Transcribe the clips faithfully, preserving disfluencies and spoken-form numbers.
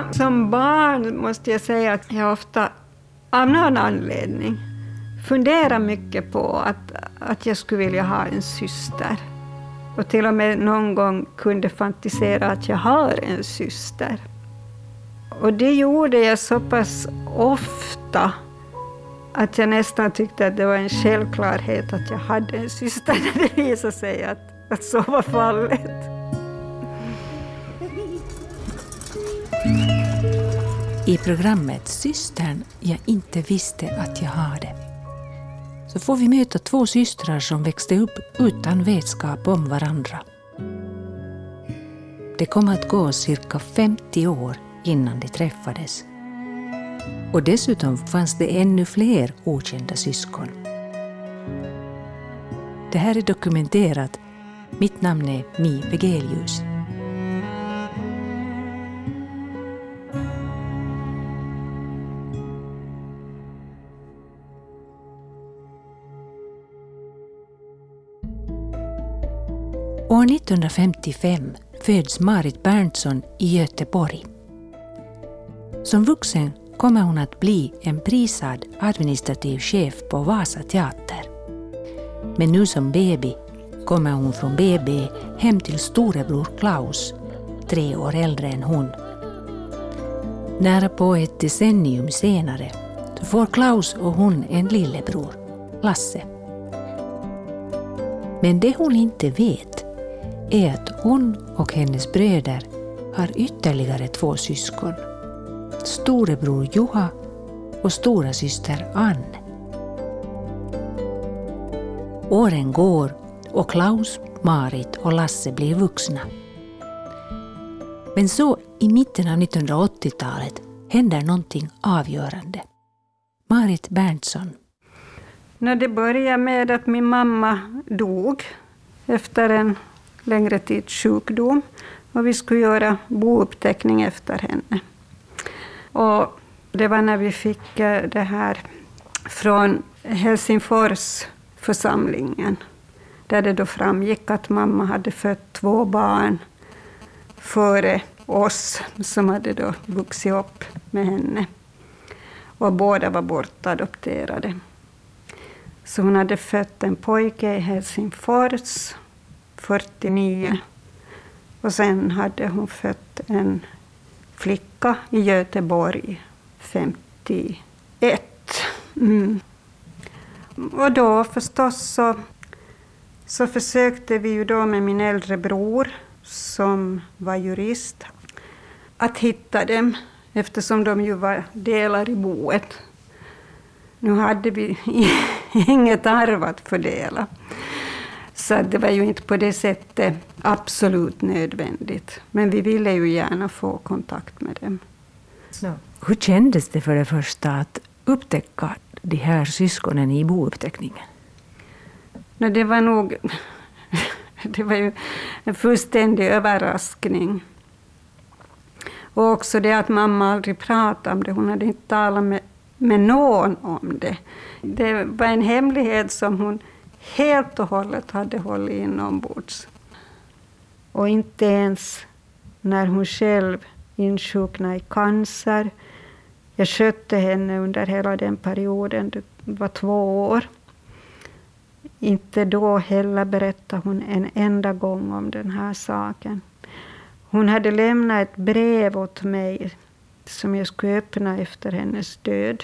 som barn måste jag säga att jag ofta av någon anledning funderar mycket på att, att jag skulle vilja ha en syster. Och till och med någon gång kunde fantisera att jag har en syster. Och det gjorde jag så pass ofta att jag nästan tyckte att det var en självklarhet att jag hade en syster när det visade sig att, att så var fallet. I programmet Systern jag inte visste att jag hade så får vi möta två systrar som växte upp utan vetskap om varandra. Det kom att gå cirka femtio år innan de träffades. Och dessutom fanns det ännu fler okända syskon. Det här är dokumenterat. Mitt namn är Mi Vegelius. År nittonhundrafemtiofem föds Marit Berntsson i Göteborg. Som vuxen kommer hon att bli en prisad administrativ chef på Vasa teater. Men nu som baby kommer hon från B B hem till storebror Klaus, tre år äldre än hon. Nära på ett decennium senare får Klaus och hon en lillebror, Lasse. Men det hon inte vet är att hon och hennes bröder har ytterligare två syskon. Storebror Juha och stora syster Ann. Åren går och Klaus, Marit och Lasse blir vuxna. Men så i mitten av nittonhundraåttiotalet händer någonting avgörande. Marit Berntsson. När det började med att min mamma dog efter en längre tids sjukdom och vi skulle göra bouppteckning efter henne. Och det var när vi fick det här från Helsingfors församlingen där det då framgick att mamma hade fött två barn före oss som hade då vuxit upp med henne. Och båda var bortadopterade. Så hon hade fött en pojke i Helsingfors fyrtionio och sen hade hon fött en flicka i Göteborg femtioett. Mm. Och då förstås så, så försökte vi ju då med min äldre bror som var jurist att hitta dem eftersom de ju var delar i boet. Nu hade vi inget arv att fördela. Så det var ju inte på det sättet absolut nödvändigt. Men vi ville ju gärna få kontakt med dem. Så. Hur kändes det för det första att upptäcka de här syskonen i bouppteckningen? No, det var nog det var ju en fullständig överraskning. Och också det att mamma aldrig pratade om det. Hon hade inte talat med, med någon om det. Det var en hemlighet som hon helt och hållet hade hållit inombords. Och inte ens när hon själv insjuknade i cancer. Jag skötte henne under hela den perioden, det var två år. Inte då heller berättade hon en enda gång om den här saken. Hon hade lämnat ett brev åt mig som jag skulle öppna efter hennes död.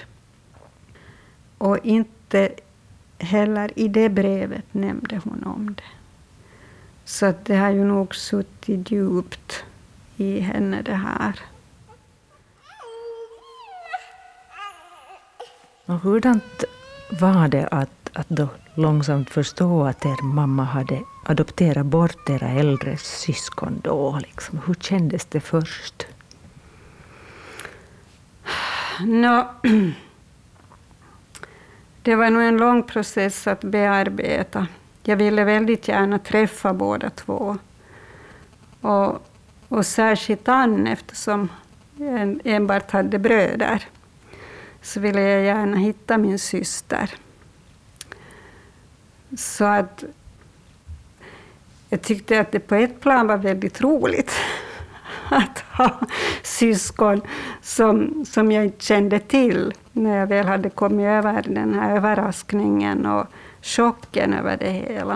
Och inte heller i det brevet nämnde hon om det. Så att det har ju nog suttit djupt i henne det här. Och hurdant var det att, att då långsamt förstå att er mamma hade adopterat bort era äldre syskon då? Liksom? Hur kändes det först? No, det var nog en lång process att bearbeta. Jag ville väldigt gärna träffa båda två. Och, och särskilt Ann, eftersom jag enbart hade bröder, så ville jag gärna hitta min syster. Så att jag tyckte att det på ett plan var väldigt roligt att ha syskon som, som jag inte kände till när jag väl hade kommit över den här överraskningen och chocken över det hela.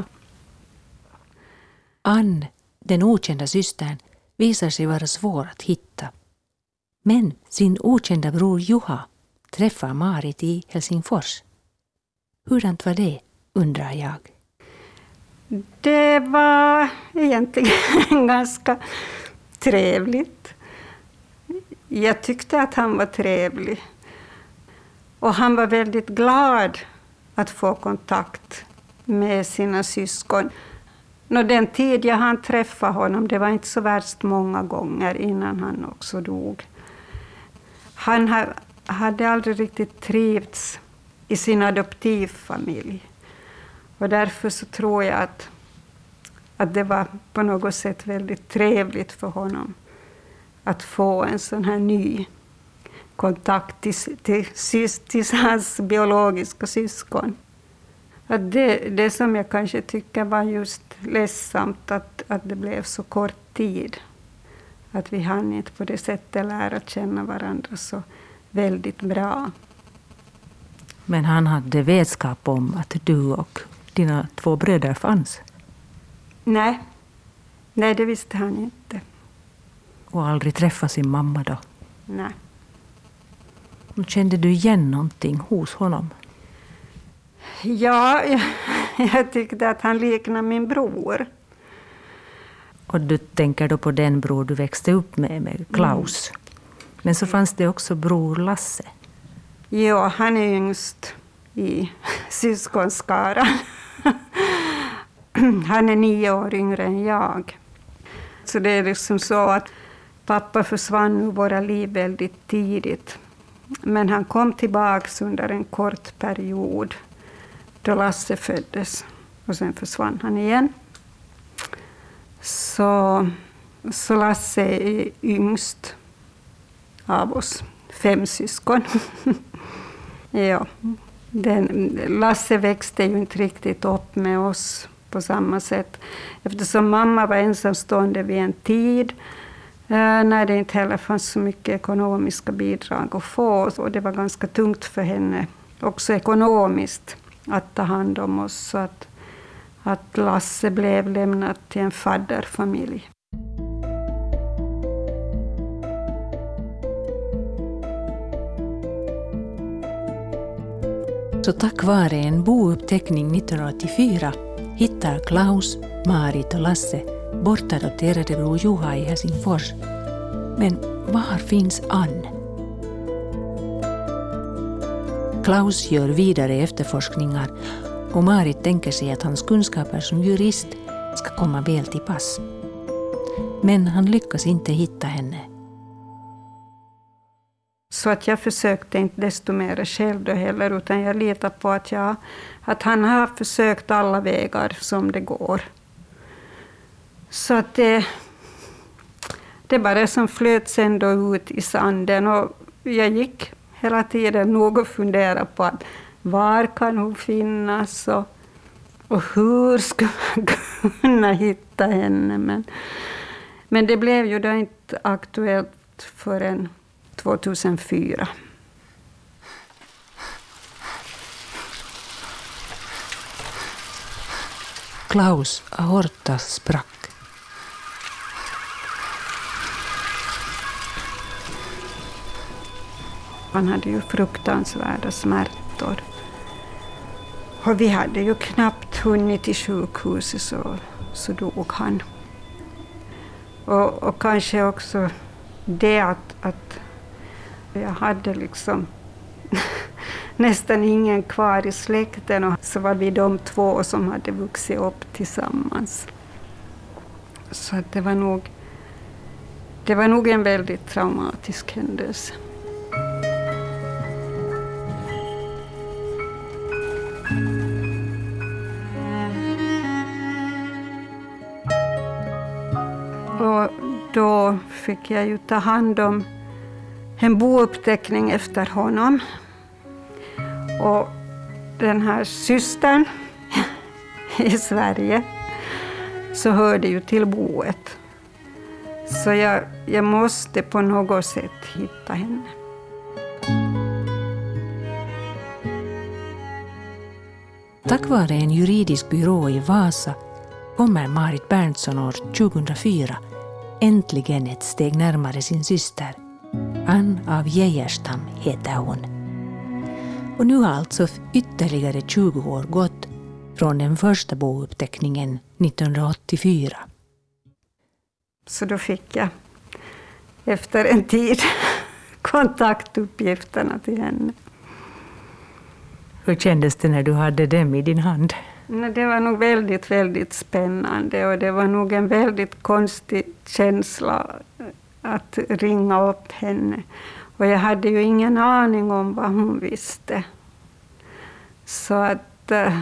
Ann, den okända systern, visar sig vara svår att hitta. Men sin okända bror Juha träffar Marit i Helsingfors. Hurdant var det, undrar jag. Det var egentligen ganska trevligt. Jag tyckte att han var trevlig. Och han var väldigt glad att få kontakt med sina syskon. Nå, den tid jag hann träffa honom, det var inte så värst många gånger innan han också dog. Han ha, hade aldrig riktigt trivts i sin adoptivfamilj. Och därför så tror jag att, att det var på något sätt väldigt trevligt för honom att få en sån här ny kontakt till, till, till, till hans biologiska syskon. Att det, det som jag kanske tycker var just ledsamt att, att det blev så kort tid. Att vi hann inte på det sättet lära känna varandra så väldigt bra. Men han hade vetskap om att du och dina två bröder fanns? Nej, nej det visste han inte. Och aldrig träffat sin mamma då? Nej. Kände du igen någonting hos honom? Ja, jag, jag tyckte att han liknade min bror. Och du tänker då på den bror du växte upp med, med Klaus. Mm. Men så fanns det också bror Lasse. Ja, han är yngst i syskonskaran. Han är nio år yngre än jag. Så det är liksom så att pappa försvann ur våra liv väldigt tidigt. Men han kom tillbaka under en kort period då Lasse föddes. Och sen försvann han igen. Så, så Lasse är yngst av oss fem syskon. Ja, den, Lasse växte ju inte riktigt upp med oss på samma sätt. Eftersom mamma var ensamstående vid en tid eh, när det inte heller fanns så mycket ekonomiska bidrag att få. Och det var ganska tungt för henne också ekonomiskt att ta hand om oss. Så att, att Lasse blev lämnad till en fadderfamilj. Så tack vare en bouppteckning nittonhundraåttiofyra hittar Klaus, Marit och Lasse bortadopterade bror Juha i Helsingfors. Men var finns Ann? Klaus gör vidare efterforskningar och Marit tänker sig att hans kunskaper som jurist ska komma väl till pass. Men han lyckas inte hitta henne. Så att jag försökte inte desto mer själv då heller, utan jag litar på att, jag, att han har försökt alla vägar som det går. Så att det, det bara som flöt ändå ut i sanden, och jag gick hela tiden nog och funderade på att var kan hon finnas och, och hur ska man kunna hitta henne. Men, men det blev ju då inte aktuellt förrän tvåtusenfyra. Klaus aorta sprack. Han hade ju fruktansvärda smärtor. Och vi hade ju knappt hunnit till sjukhuset så, så dog han. Och, och kanske också det att, att jag hade liksom nästan ingen kvar i släkten, och så var vi de två som hade vuxit upp tillsammans. Så att det var nog, det var nog en väldigt traumatisk händelse. Och då fick jag ju ta hand om en bouppteckning efter honom. Och den här systern i Sverige så hörde ju till boet. Så jag, jag måste på något sätt hitta henne. Tack vare en juridisk byrå i Vasa kommer Marit Berntsson år tjugohundrafyra äntligen ett steg närmare sin syster. Ann av Geijerstam heter hon. Och nu har alltså ytterligare tjugo år gått från den första bouppteckningen nittonhundraåttiofyra. Så då fick jag efter en tid kontaktuppgifterna till henne. Hur kändes det när du hade dem i din hand? Det var nog väldigt, väldigt spännande och det var nog en väldigt konstig känsla att ringa upp henne. Och jag hade ju ingen aning om vad hon visste. Så att äh,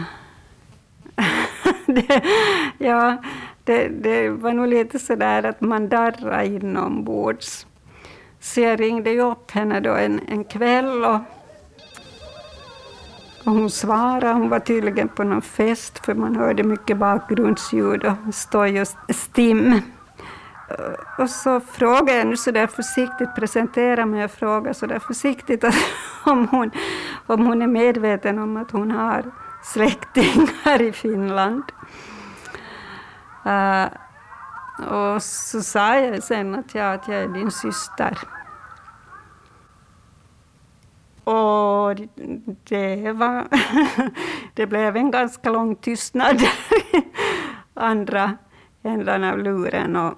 det, ja, det, det var nog lite sådär att man darrade inombords. Så jag ringde ju upp henne då en, en kväll och Och hon svarade, hon var tydligen på någon fest för man hörde mycket bakgrundsljud och stoj och stim. Och så frågade jag nu så där försiktigt, presentera mig och fråga så där försiktigt att om, hon, om hon är medveten om att hon har släktingar i Finland. Uh, och så sa jag sen att jag, att jag är din syster. Och det, var, det blev en ganska lång tystnad i andra änden av luren. Och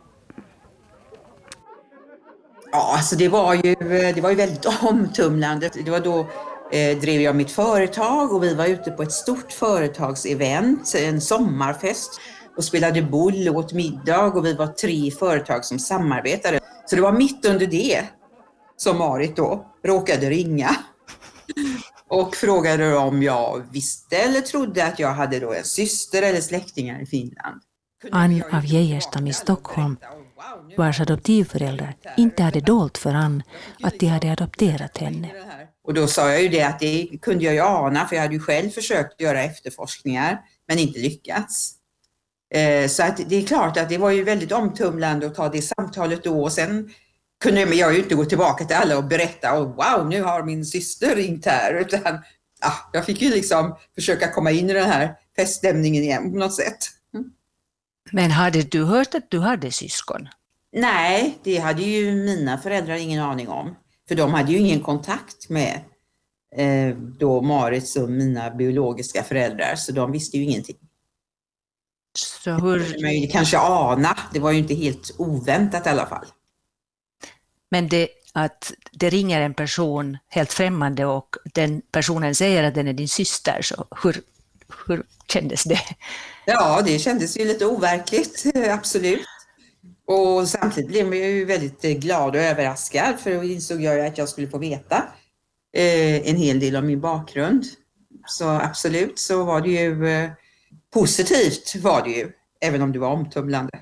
ja, alltså det var ju, det var ju väldigt omtumlande. Det var då eh, drev jag mitt företag och vi var ute på ett stort företagsevent, en sommarfest. Och spelade boll och åt middag och vi var tre företag som samarbetade. Så det var mitt under det som Marit då råkade ringa. Och frågade om jag visste eller trodde att jag hade då en syster eller släktingar i Finland. Ann av Geijerstam i Stockholm, vars adoptivföräldrar inte hade dolt för Ann att de hade adopterat henne. Och då sa jag ju det att det kunde jag ju ana, för jag hade ju själv försökt göra efterforskningar men inte lyckats. Så att det är klart att det var ju väldigt omtumlande att ta det samtalet då, och sen kunde jag ju inte gå tillbaka till alla och berätta och wow, nu har min syster ringt här, utan ja, jag fick ju liksom försöka komma in i den här feststämningen igen på något sätt. Mm. Men hade du hört att du hade syskon? Nej, det hade ju mina föräldrar ingen aning om, för de hade ju ingen kontakt med eh, då Marits och mina biologiska föräldrar, så de visste ju ingenting. Så hur... Man ju kanske ana, det var ju inte helt oväntat i alla fall. Men det att det ringer en person helt främmande och den personen säger att den är din syster, så hur, hur kändes det? Ja, det kändes ju lite overkligt, absolut. Och samtidigt blev jag ju väldigt glad och överraskad, för då insåg jag att jag skulle få veta eh, en hel del om min bakgrund. Så absolut så var det ju eh, positivt var det ju, även om det var omtumlande.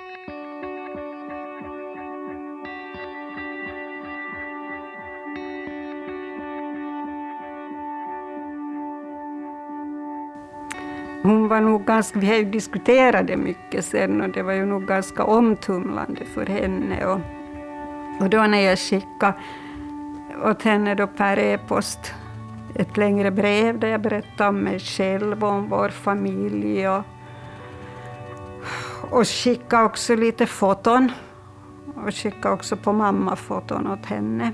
Hon var nog ganska, vi har ju diskuterat det mycket sen och det var ju nog ganska omtumlande för henne. Och, och då när jag skickade åt henne då per e-post ett längre brev där jag berättade om mig själv och om vår familj och, och skickade också lite foton och skickade också på mammafoton åt henne.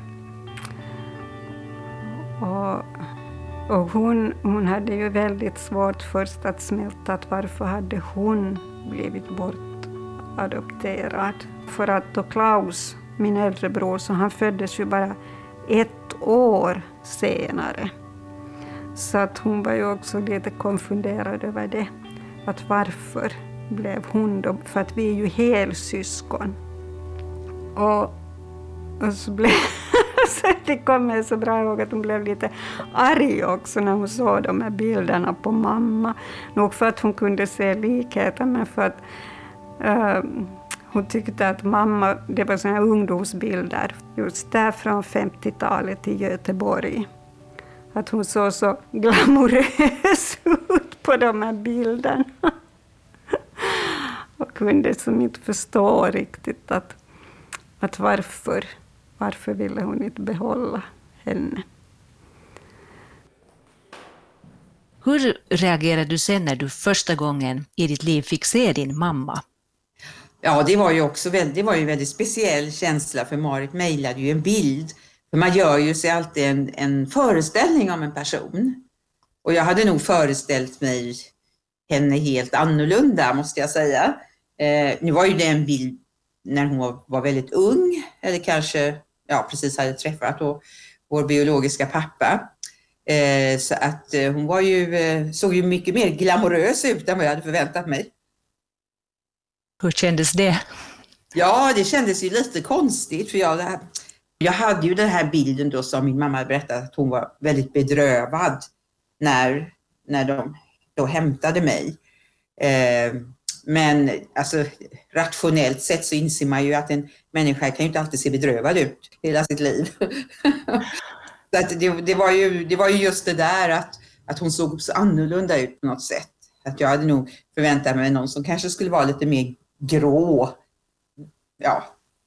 Och Och hon, hon hade ju väldigt svårt först att smälta att varför hade hon blivit bortadopterad. För att då Klaus, min äldre bror, så han föddes ju bara ett år senare. Så att hon var ju också lite konfunderad över det. Att varför blev hon då, för att vi är ju helsyskon. Och, och så blev... Så det kommer så bra ihåg att hon blev lite arg också när hon såg de här bilderna på mamma. Nog för att hon kunde se likheten, men för att uh, hon tyckte att mamma, det var såna här ungdomsbilder just där från femtiotalet i Göteborg. Att hon såg så glamorös ut på de här bilderna. Och kunde som inte förstå riktigt att att varför, varför ville hon inte behålla henne. Hur reagerade du sen när du första gången i ditt liv fick se din mamma? Ja, det var ju också väldigt, det var ju en väldigt speciell känsla, för Marit mejlade ju en bild. För man gör ju sig alltid en, en föreställning om en person. Och jag hade nog föreställt mig henne helt annorlunda, måste jag säga. Eh, nu var ju det en bild när hon var, var väldigt ung, eller kanske ja, precis hade träffat då, vår biologiska pappa. Eh, så att eh, hon var ju, eh, såg ju mycket mer glamorös ut än vad jag hade förväntat mig. Hur kändes det? Ja, det kändes ju lite konstigt, för jag, jag hade ju den här bilden då som min mamma berättade, att hon var väldigt bedrövad när, när de då hämtade mig. Eh, men alltså, rationellt sett så inser man ju att en människa kan ju inte alltid se bedrövad ut hela sitt liv. Så att det, det, var ju, det var ju just det där att, att hon såg så annorlunda ut på något sätt. Att jag hade nog förväntat mig någon som kanske skulle vara lite mer grå. Ja.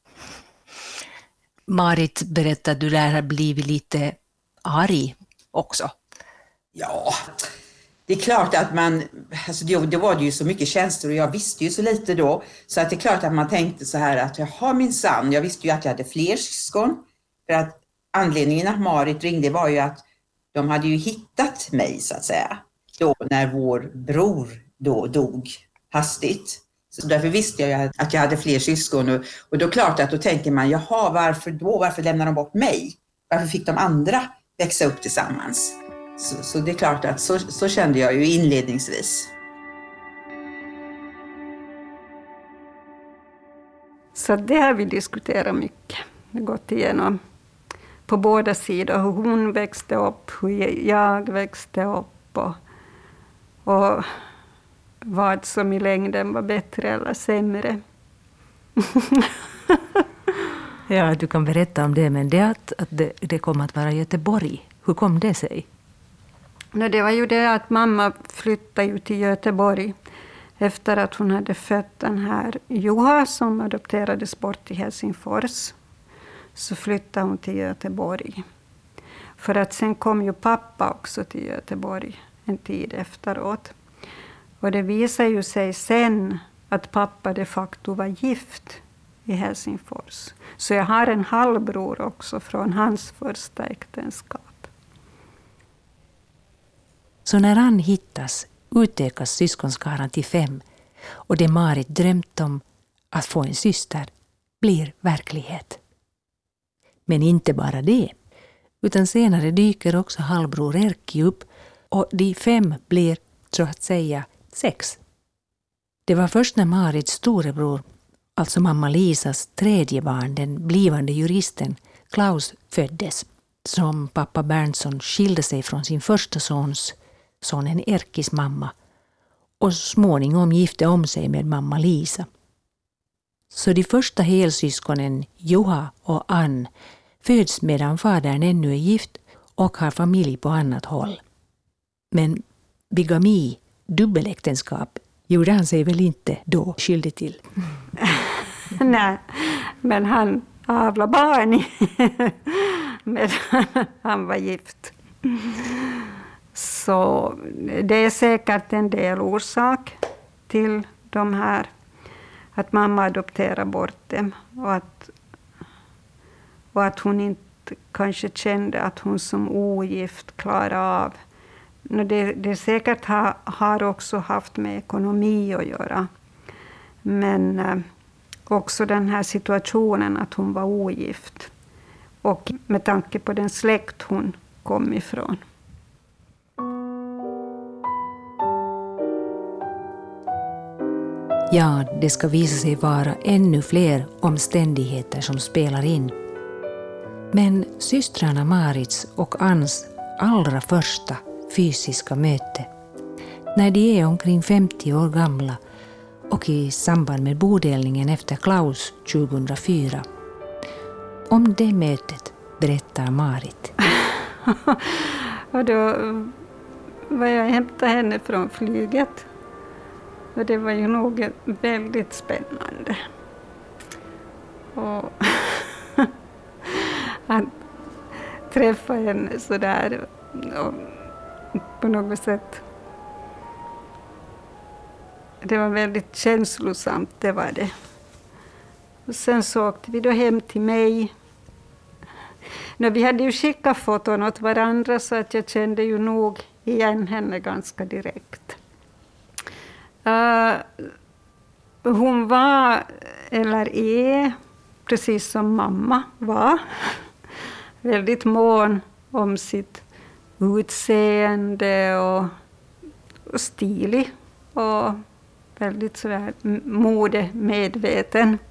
Marit berättade att du där har blivit lite arg också. Ja, det är klart att man, alltså det, det var ju så mycket känslor och jag visste ju så lite då. Så att det är klart att man tänkte så här att jag har min sann. Jag visste ju att jag hade fler syskon. För att anledningen att Marit ringde var ju att de hade ju hittat mig så att säga. Då när vår bror då dog hastigt. Så därför visste jag att jag hade fler syskon. Och, och då klart att då tänker man, jaha, varför då? Varför lämnar de bort mig? Varför fick de andra växa upp tillsammans? Så, så det är klart att så, så kände jag ju inledningsvis. Så det har vi diskuterat mycket. Det har gått igenom på båda sidor. Hur hon växte upp, hur jag växte upp. Och, och vad som i längden var bättre eller sämre. Ja, du kan berätta om det, men det att, att det, det kom att vara Göteborg. Hur kom det sig? No, det var ju det att mamma flyttade ju till Göteborg efter att hon hade fött den här Juha som adopterades bort till Helsingfors. Så flyttade hon till Göteborg. För att sen kom ju pappa också till Göteborg en tid efteråt. Och det visade ju sig sen att pappa de facto var gift i Helsingfors. Så jag har en halvbror också från hans första äktenskap. Så när han hittas utökas syskonskaran till fem och det Marit drömt om att få en syster blir verklighet. Men inte bara det, utan senare dyker också halvbror Erkki upp och de fem blir så att säga sex. Det var först när Marits storebror, alltså mamma Lisas tredje barn, den blivande juristen Klaus, föddes, som pappa Berntsson skilde sig från sin första sons, sonen Erkkis mamma, och småningom gifte om sig med mamma Lisa. Så de första helsyskonen, Juha och Ann, föds medan fadern ännu är gift och har familj på annat håll. Men bigami, dubbeläktenskap, gjorde han sig väl inte då skyldig till? Nej, men han avlade barn medan han var gift. Så det är säkert en del orsak till de här, att mamma adopterar bort dem och att, och att hon inte kanske kände att hon som ogift klarar av. Det, det säkert ha, har också haft med ekonomi att göra. Men eh, också den här situationen att hon var ogift. Och med tanke på den släkt hon kom ifrån. Ja, det ska visa sig vara ännu fler omständigheter som spelar in. Men systrarna Marits och Anns allra första fysiska möte, när de är omkring femtio år gamla och i samband med bodelningen efter Klaus tjugohundrafyra. Om det mötet berättar Marit. Och då var jag hämtade henne från flyget. Och det var ju nog väldigt spännande. Och att träffa henne så där och på något sätt. Det var väldigt känslosamt, det var det. Och sen så åkte vi då hem till mig. Nå, vi hade ju skickat foton åt varandra så att jag kände ju nog igen henne ganska direkt. Uh, hon var, eller är, precis som mamma var, väldigt mån om sitt utseende och, och stilig och väldigt sådär modemedveten.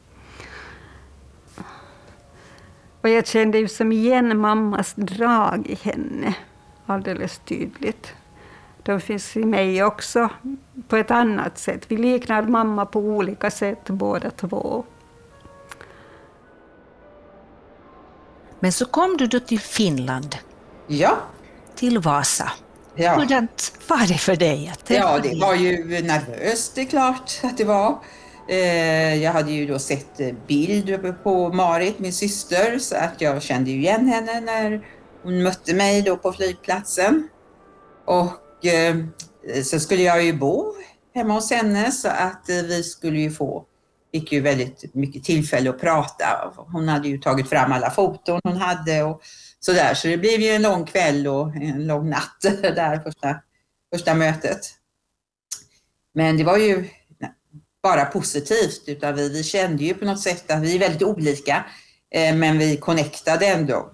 Och jag kände ju som igen mammas drag i henne alldeles tydligt. De finns i mig också på ett annat sätt. Vi liknar mamma på olika sätt båda två. Men så kom du då till Finland. Ja. Till Vasa. Ja. Hurdant var det för dig att träffa Ja, det var ju nervöst, det är klart att det var. Eh, jag hade ju då sett bild uppe på Marit, min syster, så att jag kände ju igen henne när hon mötte mig då på flygplatsen. Och eh, så skulle jag ju bo hemma hos henne, så att eh, vi skulle ju få, fick ju väldigt mycket tillfälle att prata. Hon hade ju tagit fram alla foton hon hade och sådär, så det blev ju en lång kväll och en lång natt där första, första mötet. Men det var ju bara positivt, utan vi, vi kände ju på något sätt att vi är väldigt olika, eh, men vi connectade ändå.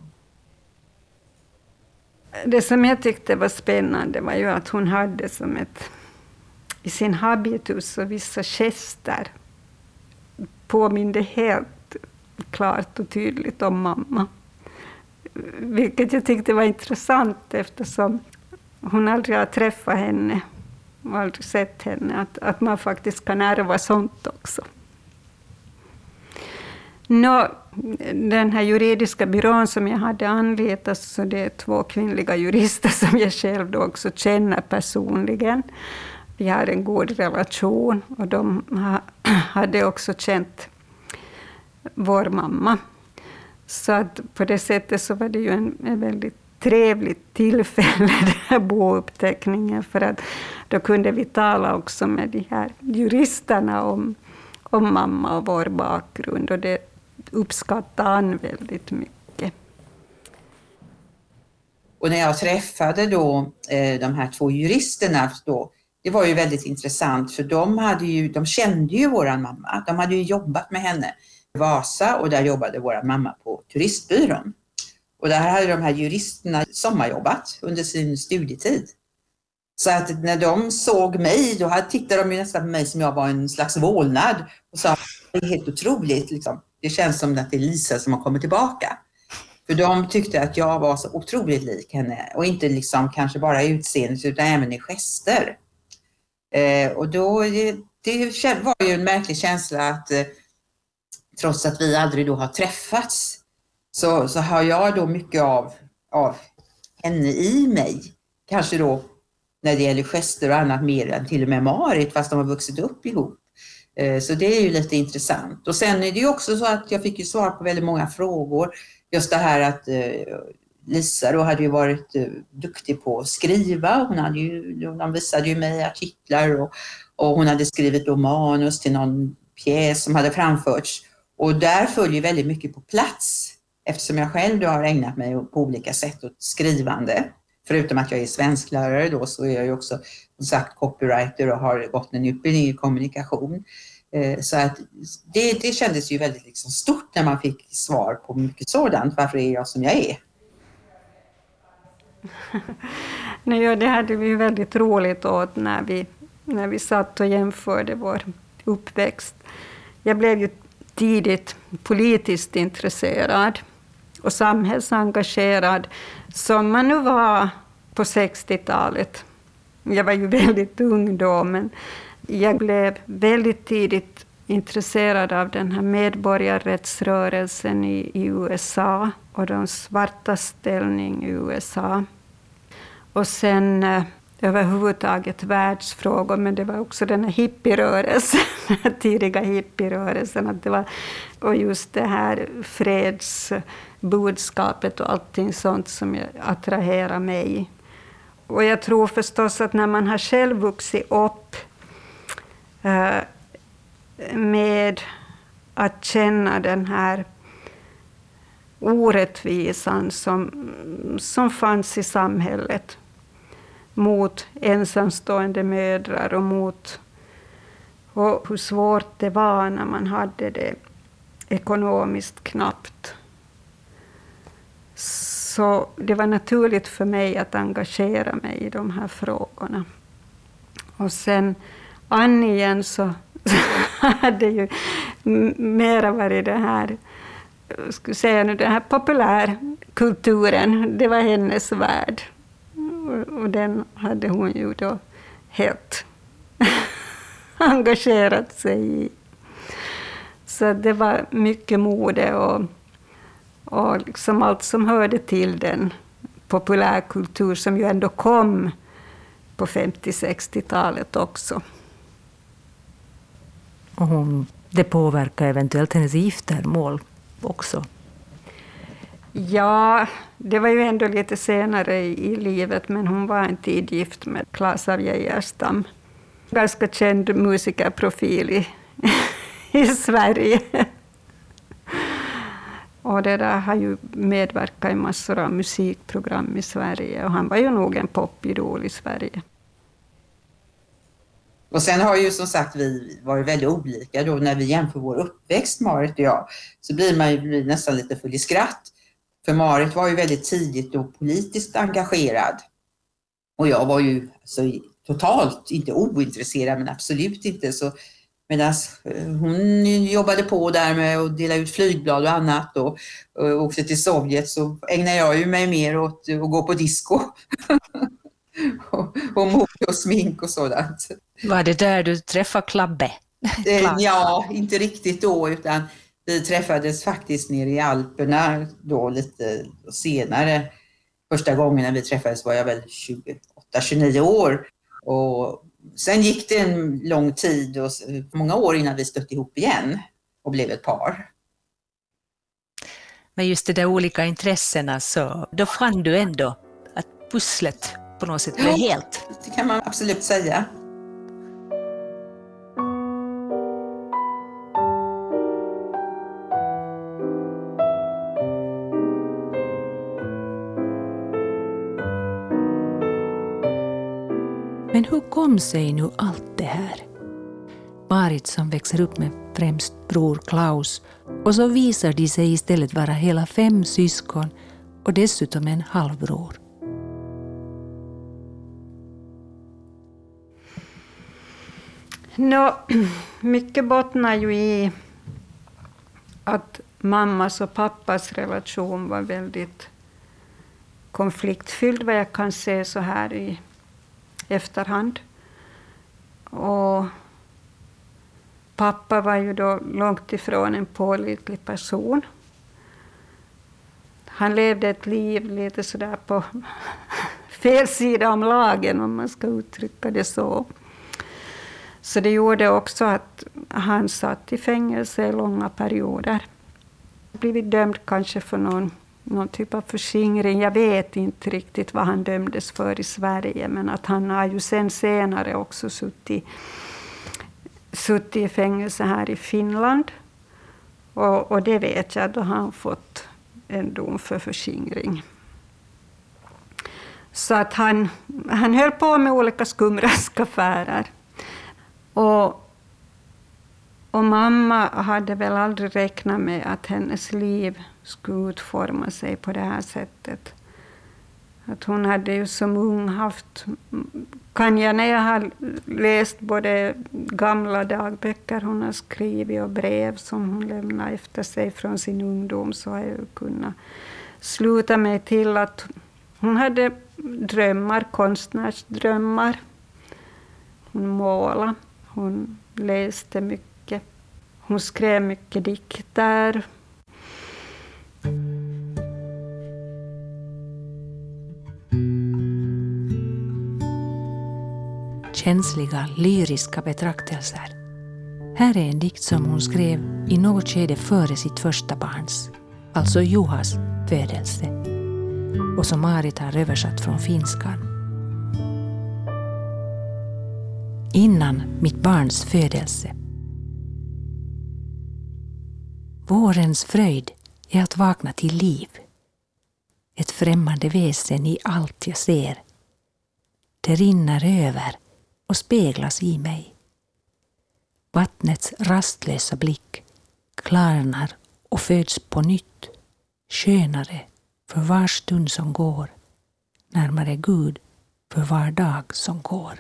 Det som jag tyckte var spännande var ju att hon hade som ett, i sin habitus och vissa gester påminde helt klart och tydligt om mamma. Vilket jag tyckte var intressant eftersom hon aldrig har träffat henne och aldrig sett henne. Att, att man faktiskt kan ärva sånt också. Nå, den här juridiska byrån som jag hade anlitat, så det är två kvinnliga jurister som jag själv då också känner personligen. Vi har en god relation och de hade också känt vår mamma. Så att på det sättet så var det ju en, en väldigt trevligt tillfälle, den här bouppteckningen, för att då kunde vi tala också med de här juristerna om, om mamma och vår bakgrund, och det uppskattade han väldigt mycket. Och när jag träffade då eh, de här två juristerna då, det var ju väldigt intressant, för de, hade ju, de kände ju våran mamma. De hade ju jobbat med henne i Vasa, och där jobbade våran mamma på turistbyrån. Och där hade de här juristerna sommarjobbat under sin studietid. Så att när de såg mig, då tittade de ju nästan på mig som jag var en slags vålnad. Och sa, det är helt otroligt, liksom. Det känns som att det är Lisa som har kommit tillbaka. För de tyckte att jag var så otroligt lik henne. Och inte liksom kanske bara i utseendet, utan även i gester. Eh, och då, det, det var ju en märklig känsla att eh, trots att vi aldrig då har träffats, så, så har jag då mycket av, av henne i mig. Kanske då när det gäller gester och annat mer än till och med Marit, fast de har vuxit upp ihop. Eh, så det är ju lite intressant. Och sen är det ju också så att jag fick ju svar på väldigt många frågor. Just det här att eh, Lisa då hade ju varit eh, duktig på att skriva. Hon hade ju, de visade ju mig artiklar och, och hon hade skrivit då manus till någon pjäs som hade framförts. Och där följer väldigt mycket på plats, eftersom jag själv då har ägnat mig på olika sätt åt skrivande. Förutom att jag är svensklärare då, så är jag ju också som sagt copywriter och har gått en utbildning i kommunikation. Så att det, det kändes ju väldigt liksom stort när man fick svar på mycket sådant. Varför är jag som jag är? Nej, det hade vi väldigt roligt åt när vi, när vi satt och jämförde vår uppväxt. Jag blev ju tidigt politiskt intresserad och samhällsengagerad, som man nu var på sextiotalet. Jag var ju väldigt ung då, men jag blev väldigt tidigt intresserad av den här medborgarrättsrörelsen i, i U S A och de svartas ställning i U S A. Och sen överhuvudtaget världsfrågor, men det var också den här hippierörelsen, den tidiga hippierörelsen, att det var, och just det här fredsbudskapet och allting sånt som attraherar mig. Och jag tror förstås att när man har själv vuxit upp eh, med att känna den här orättvisan som, som fanns i samhället mot ensamstående mödrar och mot och hur svårt det var när man hade det ekonomiskt knappt. Så det var naturligt för mig att engagera mig i de här frågorna. Och sen Annie igen så hade ju mera varit det här, skulle säga nu, den här populärkulturen, det var hennes värld. Och den hade hon ju då helt engagerat sig i. Så det var mycket mode och, och liksom allt som hörde till den populärkultur som ju ändå kom på femtio-sextiotalet också. Och hon, det påverkar eventuellt hennes giftermål också? Ja, det var ju ändå lite senare i, i livet, men hon var en tid gift med Claes av Geijerstam. Ganska känd musikerprofil i, i Sverige. Och det där har ju medverkat i massor av musikprogram i Sverige, och han var ju nog en popidol i Sverige. Och sen har ju som sagt vi varit väldigt olika då när vi jämför vår uppväxt, Marit och jag, så blir man ju nästan lite full i skratt. För Marit var ju väldigt tidigt och politiskt engagerad. Och jag var ju så totalt, inte ointresserad, men absolut inte. Så medan hon jobbade på där med att dela ut flygblad och annat och, och åkte till Sovjet, så ägnade jag ju mig mer åt att gå på disco. och, och mode och smink och sådant. Var det där du träffade Klabbe? Ja, inte riktigt då, utan vi träffades faktiskt nere i Alperna då lite senare. Första gången när vi träffades var jag väl tjugoåtta tjugonio år. Och sen gick det en lång tid och många år innan vi stötte ihop igen och blev ett par. Men just det där olika intressena, så då fann du ändå att pusslet på något sätt blev Ja, helt. det kan man absolut säga. Men hur kom sig nu allt det här? Marit som växer upp med främst bror Klaus, och så visar de sig istället vara hela fem syskon och dessutom en halvbror. Nå, mycket bottnar ju i att mammas och pappas relation var väldigt konfliktfylld, vad jag kan se så här i efterhand. Och pappa var ju då långt ifrån en pålitlig person. Han levde ett liv lite sådär på fel sida om lagen, om man ska uttrycka det så. Så det gjorde också att han satt i fängelse i långa perioder. Blivit dömd kanske för någon, någon typ av förskingring. Jag vet inte riktigt vad han dömdes för i Sverige, men att han har ju sen senare också suttit, suttit i fängelse här i Finland. Och, och det vet jag, då har han fått en dom för förskingring. Så att han, han höll på med olika skumraskaffärer. Och, och mamma hade väl aldrig räknat med att hennes liv skulle utforma sig på det här sättet. Att hon hade ju som ung haft, kan jag när jag har läst både gamla dagböcker hon har skrivit och brev som hon lämnade efter sig från sin ungdom, så har jag ju kunnat sluta mig till att hon hade drömmar, konstnärsdrömmar. Hon målade. Hon läste mycket. Hon skrev mycket dikter. känsliga, lyriska betraktelser. Här är en dikt som hon skrev i något skede före sitt första barns, alltså Juhas, födelse, och som Marit har översatt från finskan. Innan mitt barns födelse. Vårens fröjd är att vakna till liv. Ett främmande väsen i allt jag ser. Det rinner över och speglas i mig. Vattnets rastlösa blick klarnar och föds på nytt, skönare för var stund som går, närmare Gud för var dag som går.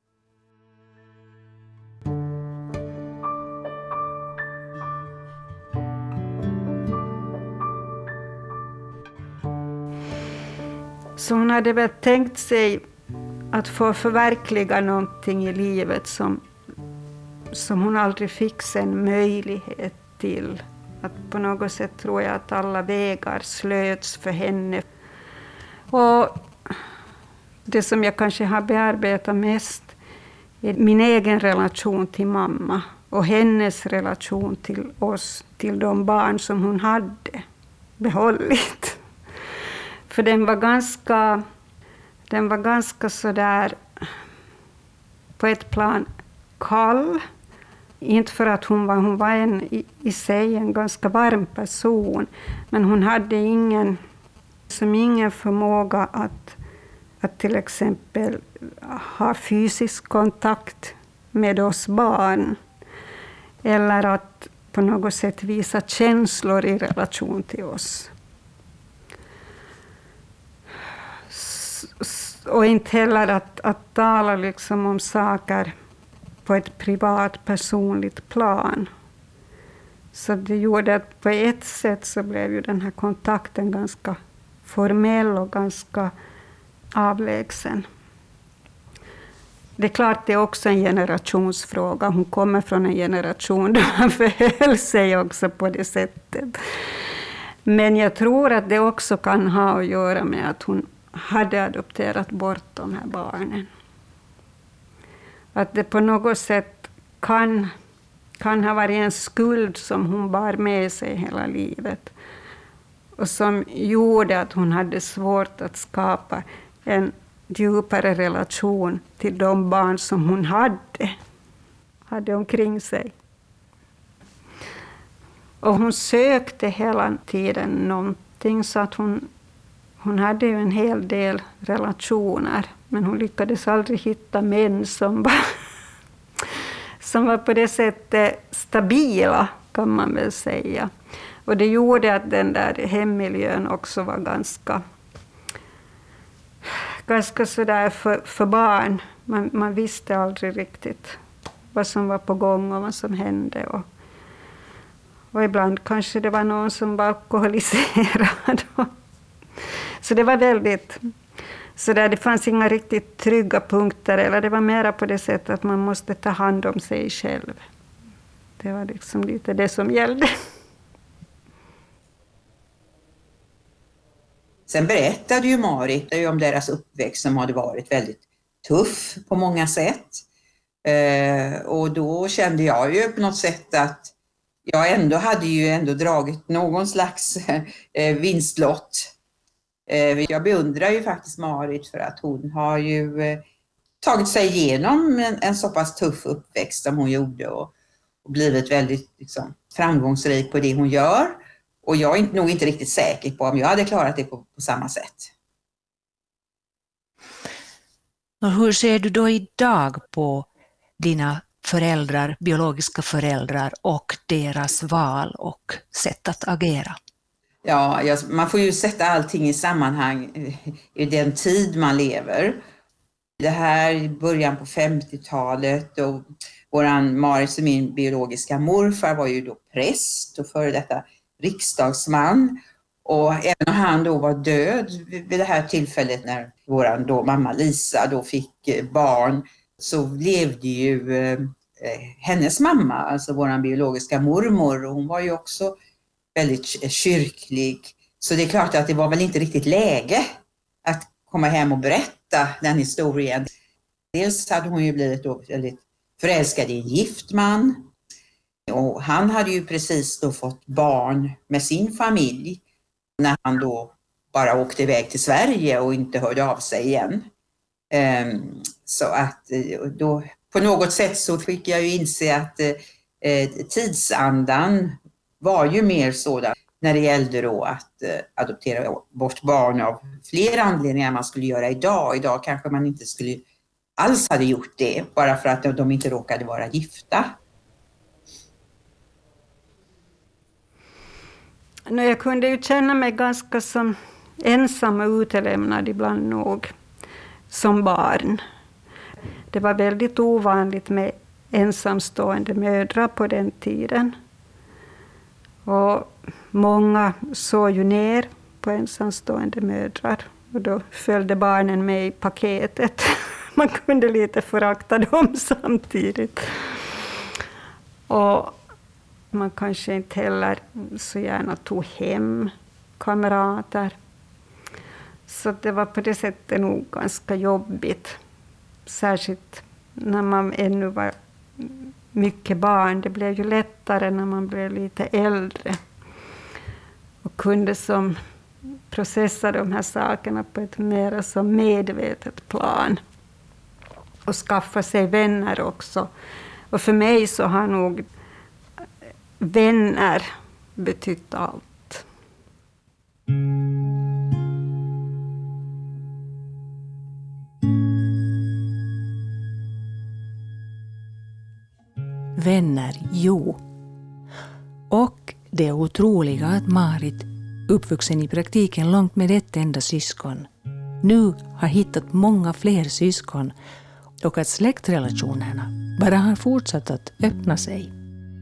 Så hon hade väl tänkt sig att få förverkliga någonting i livet som, som hon aldrig fick sen möjlighet till. Att på något sätt tror jag att alla vägar slöts för henne. Och det som jag kanske har bearbetat mest är min egen relation till mamma och hennes relation till oss, till de barn som hon hade behållit. För den var ganska, den var ganska sådär på ett plan kall. Inte för att hon var, hon var en, i, i sig en ganska varm person. Men hon hade ingen, som ingen förmåga att, att till exempel ha fysisk kontakt med oss barn. Eller att på något sätt visa känslor i relation till oss. Och inte heller att, att tala liksom om saker på ett privat, personligt plan. Så det gjorde att på ett sätt så blev ju den här kontakten ganska formell och ganska avlägsen. Det är klart det är också en generationsfråga. Hon kommer från en generation där man förhöll sig också på det sättet. Men jag tror att det också kan ha att göra med att hon hade adopterat bort de här barnen. Att det på något sätt kan, kan ha varit en skuld som hon bar med sig hela livet. Och som gjorde att hon hade svårt att skapa en djupare relation till de barn som hon hade, hade omkring sig. Och hon sökte hela tiden någonting så att hon Hon hade ju en hel del relationer, men hon lyckades aldrig hitta män som var, som var på det sättet stabila, kan man väl säga. Och det gjorde att den där hemmiljön också var ganska, ganska sådär för, för barn. Man, man visste aldrig riktigt vad som var på gång och vad som hände. Och, och ibland kanske det var någon som var alkoholiserad. Så det var väldigt, så där det fanns inga riktigt trygga punkter, eller det var mera på det sättet att man måste ta hand om sig själv. Det var liksom lite det som gällde. Sen berättade ju Marit om deras uppväxt som hade varit väldigt tuff på många sätt. Eh, och då kände jag ju på något sätt att jag ändå hade ju ändå dragit någon slags eh, vinstlott. Jag beundrar ju faktiskt Marit för att hon har ju eh, tagit sig igenom en, en så pass tuff uppväxt som hon gjorde och, och blivit väldigt liksom, framgångsrik på det hon gör. Och jag är nog inte riktigt säker på om jag hade klarat det på, på samma sätt. Och hur ser du då idag på dina föräldrar, biologiska föräldrar och deras val och sätt att agera? Ja, man får ju sätta allting i sammanhang i den tid man lever. Det här i början på femtiotalet och våran Marit, som min biologiska morfar, var ju då präst och före detta riksdagsman. Och även om han då var död vid det här tillfället när våran då mamma Lisa då fick barn, så levde ju eh, hennes mamma, alltså våran biologiska mormor, och hon var ju också väldigt kyrklig. Så det är klart att det var väl inte riktigt läge att komma hem och berätta den historien. Dels hade hon ju blivit då väldigt förälskad i en gift man. Och han hade ju precis då fått barn med sin familj när han då bara åkte iväg till Sverige och inte hörde av sig igen. Um, så att då på något sätt så fick jag ju inse att eh, tidsandan var ju mer sådan när det gällde då att eh, adoptera bort barn av fler anledningar man skulle göra idag. Idag kanske man inte skulle alls hade gjort det bara för att de inte råkade vara gifta. Jag kunde ju känna mig ganska som ensam och utelämnad ibland nog som barn. Det var väldigt ovanligt med ensamstående mödrar på den tiden. Och många såg ju ner på ensamstående mödrar. Och då följde barnen med i paketet. Man kunde lite förakta dem samtidigt. Och man kanske inte heller så gärna tog hem kamrater. Så det var på det sättet nog ganska jobbigt. Särskilt när man ännu var mycket barn. Det blev ju lättare när man blev lite äldre. Och kunde som processa de här sakerna på ett mer som medvetet plan. Och skaffa sig vänner också. Och för mig så har nog vänner betytt allt. Vänner, jo. Och det otroliga att Marit, uppvuxen i praktiken långt med ett enda syskon, nu har hittat många fler syskon och att släktrelationerna bara har fortsatt att öppna sig.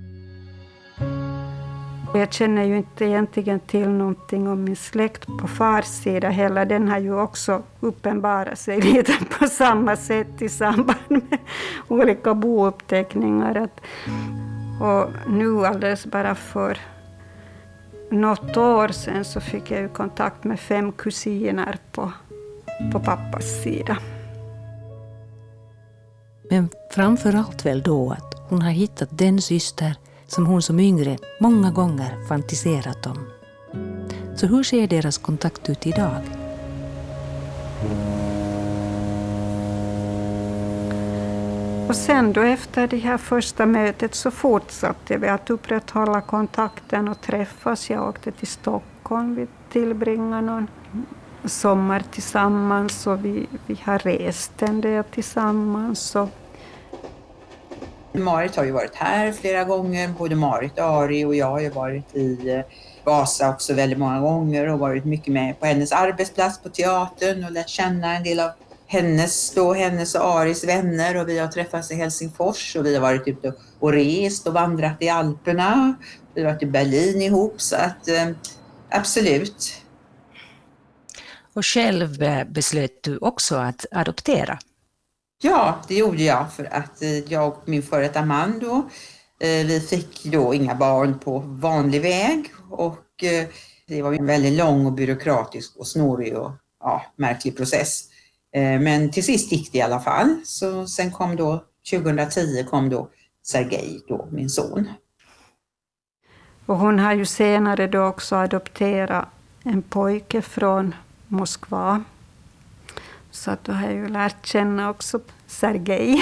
Jag känner ju inte egentligen till någonting om min släkt på fars sida heller. Den har ju också uppenbarat sig lite på samma sätt i samband med olika bouppteckningar. Och nu alldeles bara för något år sedan så fick jag ju kontakt med fem kusiner på, på pappas sida. Men framför allt väl då att hon har hittat den syster som hon som yngre många gånger fantiserat om. Så hur ser deras kontakt ut idag? Och sen då efter det här första mötet så fortsatte vi att upprätthålla kontakten och träffas. Jag åkte till Stockholm, vi tillbringade någon sommar tillsammans och vi, vi har rest en del tillsammans. Och Marit har ju varit här flera gånger, både Marit, Ari och jag har ju varit i Vasa också väldigt många gånger och varit mycket med på hennes arbetsplats på teatern och lärt känna en del av hennes, då, hennes och Aris vänner, och vi har träffats i Helsingfors och vi har varit ute och rest och vandrat i Alperna. Vi har varit i Berlin ihop, så att eh, absolut. Och själv beslöt du också att adoptera? Ja, det gjorde jag för att jag och min före detta man då, vi fick då inga barn på vanlig väg och det var en väldigt lång och byråkratisk och snårig och ja, märklig process. Men till sist gick det i alla fall. Så sen kom då, tjugohundratio kom då Sergej, då min son. Och hon har ju senare då också adopterat en pojke från Moskva. Så att då har jag ju lärt känna också Sergej.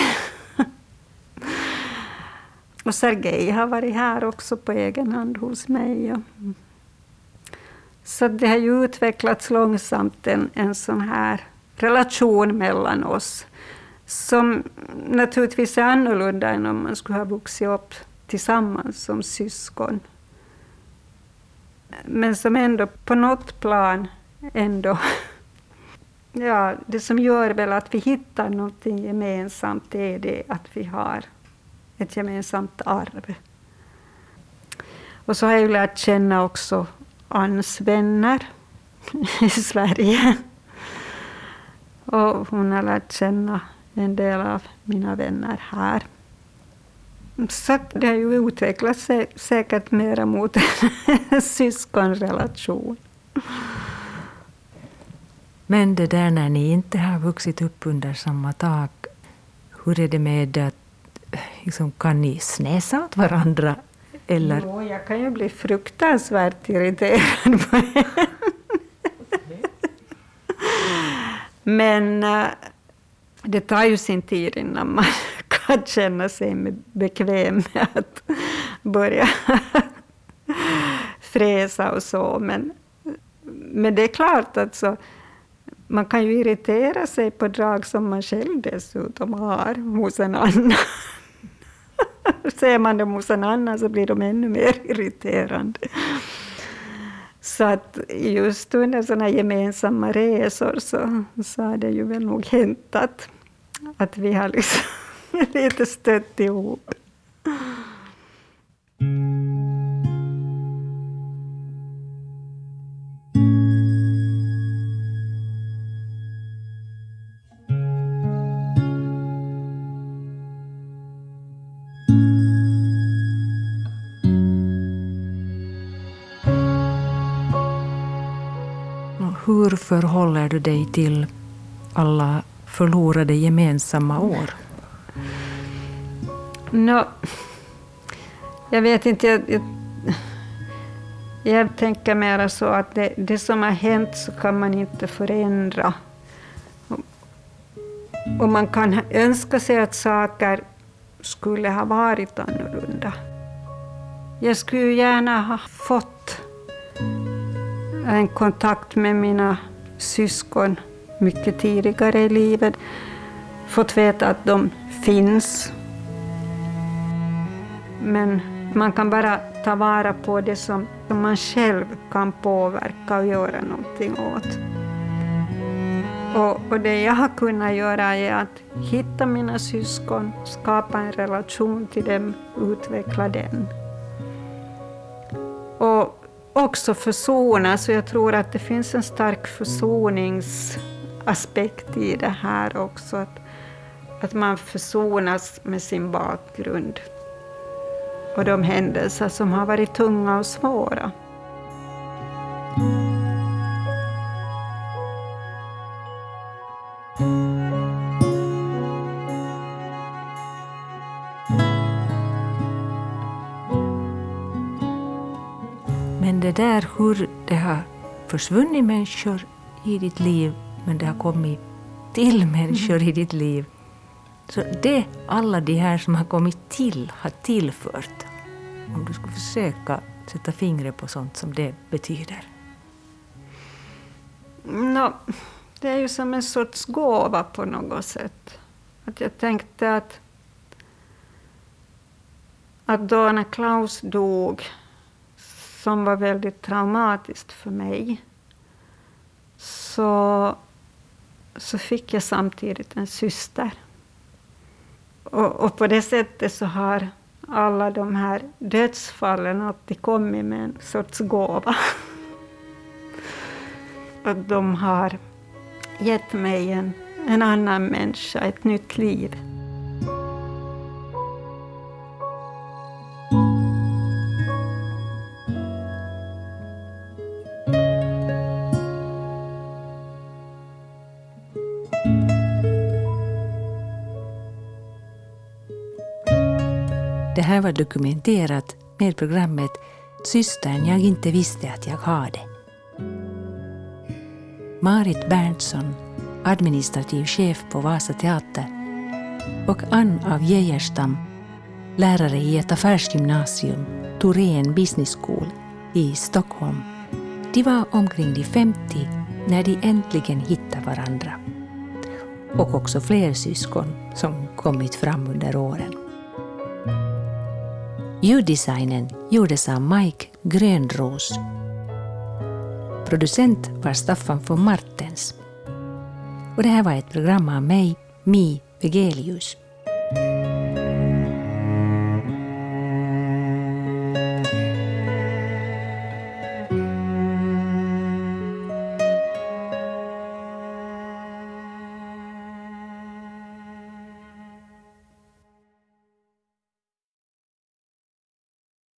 Och Sergej har varit här också på egen hand hos mig. Så det har ju utvecklats långsamt en, en sån här relation mellan oss. Som naturligtvis är annorlunda än om man skulle ha vuxit upp tillsammans som syskon. Men som ändå på något plan ändå... Ja, det som gör väl att vi hittar någonting gemensamt är det att vi har ett gemensamt arv. Och så har jag ju lärt känna också Anns vänner i Sverige. Och hon har lärt känna en del av mina vänner här. Så det har ju utvecklat sig säkert mer mot en syskonrelation. Men det där när ni inte har vuxit upp under samma tak, hur är det med att liksom, kan ni snäsa åt varandra? Eller? Jo, jag kan ju bli fruktansvärt irriterad på henne. Men äh, det tar ju sin tid innan man kan känna sig bekväm med att börja fräsa och så. Men, men det är klart att så, man kan ju irritera sig på drag som man själv dessutom har hos en annan. Ser man dem hos en annan så blir de ännu mer irriterande. Så att just under sådana gemensamma resor så, så har det ju väl nog hänt att, att vi har liksom lite stött ihop. Hur förhåller du dig till alla förlorade gemensamma år? No, jag vet inte, jag, jag, jag tänker mer så att det, det som har hänt så kan man inte förändra. Och, och man kan önska sig att saker skulle ha varit annorlunda. Jag skulle gärna ha fått en kontakt med mina syskon mycket tidigare i livet. Fått veta att de finns. Men man kan bara ta vara på det som man själv kan påverka och göra någonting åt. Och, och det jag har kunnat göra är att hitta mina syskon, skapa en relation till dem, utveckla den. Och också försona, så jag tror att det finns en stark försoningsaspekt i det här också. Att, att man försonas med sin bakgrund och de händelser som har varit tunga och svåra. Men det där hur det har försvunnit människor i ditt liv, men det har kommit till människor i ditt liv. Så det alla de här som har kommit till har tillfört. Om du skulle försöka sätta fingret på sånt som det betyder. No, det är ju som en sorts gåva på något sätt. Att jag tänkte att, att då när Klaus dog, som var väldigt traumatiskt för mig, så, så fick jag samtidigt en syster. Och, och på det sättet så har alla de här dödsfallen alltid kommit med en sorts gåva. Att de har gett mig en, en annan människa, ett nytt liv. Det här var dokumenterat med programmet Systern jag inte visste att jag hade. Marit Berntsson, administrativ chef på Vasa Teater, och Ann av Geijerstam, lärare i ett affärsgymnasium, Thorén Business School i Stockholm. De var omkring de femtio när de äntligen hittade varandra. Och också fler syskon som kommit fram under åren. Ljuddesignen gjordes av Mike Grönros. Producent var Staffan von Martens. Och det här var ett program av mig, Mi Vegelius.